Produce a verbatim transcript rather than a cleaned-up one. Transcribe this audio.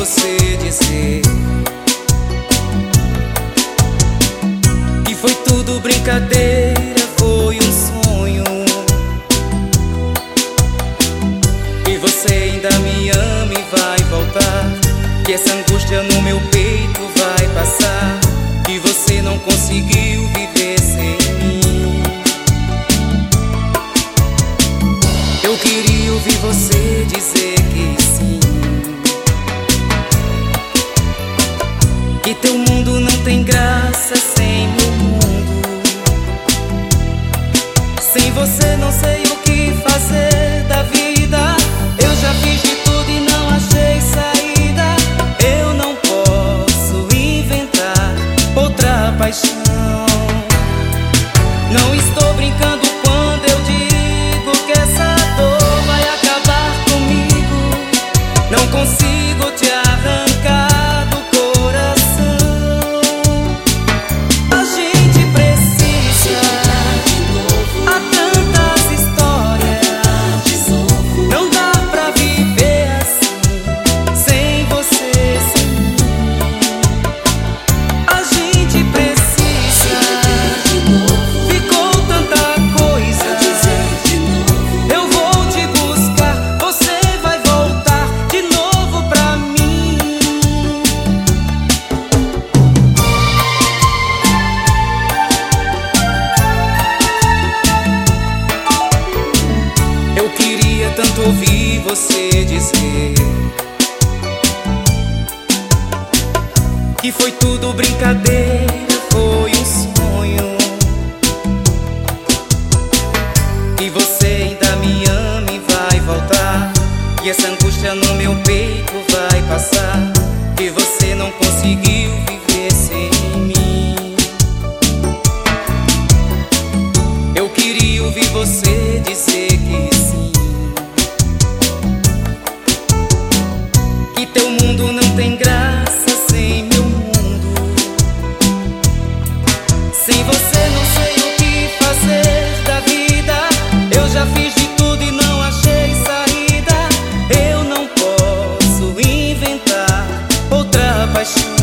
você dizer que foi tudo brincadeira, foi um sonho, e você ainda me ama e vai voltar, que essa angústia no meu peito vai passar, que você não conseguiu viver sem mim. Eu queria ouvir você dizer que sim, que teu mundo não tem graça sem meu mundo. Sem você não sei o que fazer da vida. Eu já fiz de tudo e não achei saída. Eu não posso inventar outra paixão. Não estou brincando quando eu digo que essa dor vai acabar comigo. Não consigo te arrancar do coração. A gente precisa, há tantas histórias. Não dá pra viver assim, sem você, sem mim. A gente precisa, ficou tanta coisa. Eu vou te buscar, você vai voltar de novo pra mim. Eu queria tanto ouvir você dizer que foi tudo brincadeira, foi um sonho, que você ainda me ama e vai voltar, e essa angústia no meu peito vai passar, que você não conseguiu viver sem mim. Eu queria ouvir você dizer que sim, que teu mundo não tem graça sem meu mundo. Sem você não sei o que fazer da vida. Eu já fiz de tudo e não achei saída. Eu não posso inventar outra paixão.